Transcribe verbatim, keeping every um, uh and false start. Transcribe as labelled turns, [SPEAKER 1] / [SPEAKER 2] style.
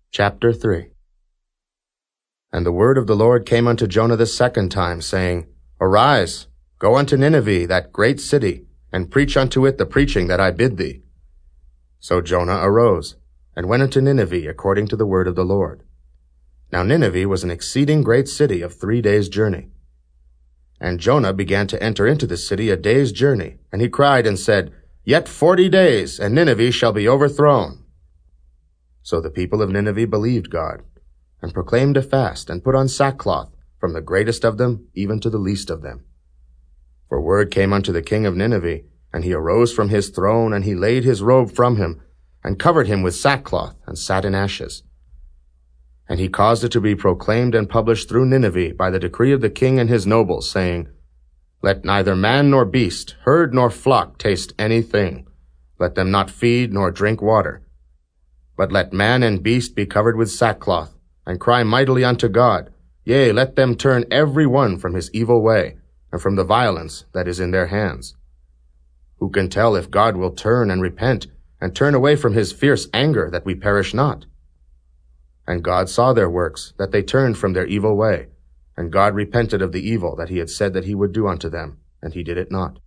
[SPEAKER 1] Chapter three. And the word of the Lord came unto Jonah the second time, saying, Arise, go unto Nineveh, that great city, and preach unto it the preaching that I bid thee. So Jonah arose, and went unto Nineveh according to the word of the Lord. Now Nineveh was an exceeding great city of three days' journey. And Jonah began to enter into the city a day's journey, and he cried and said, Yet forty days, and Nineveh shall be overthrown. So the people of Nineveh believed God, and proclaimed a fast, and put on sackcloth, from the greatest of them even to the least of them. For word came unto the king of Nineveh, and he arose from his throne, and he laid his robe from him, and covered him with sackcloth, and sat in ashes. And he caused it to be proclaimed and published through Nineveh by the decree of the king and his nobles, saying, Let neither man nor beast, herd nor flock taste anything. Let them not feed nor drink water. But let man and beast be covered with sackcloth, and cry mightily unto God. Yea, let them turn every one from his evil way, and from the violence that is in their hands. Who can tell if God will turn and repent, and turn away from his fierce anger, that we perish not? And God saw their works, that they turned from their evil way, and God repented of the evil that he had said that he would do unto them, and he did it not.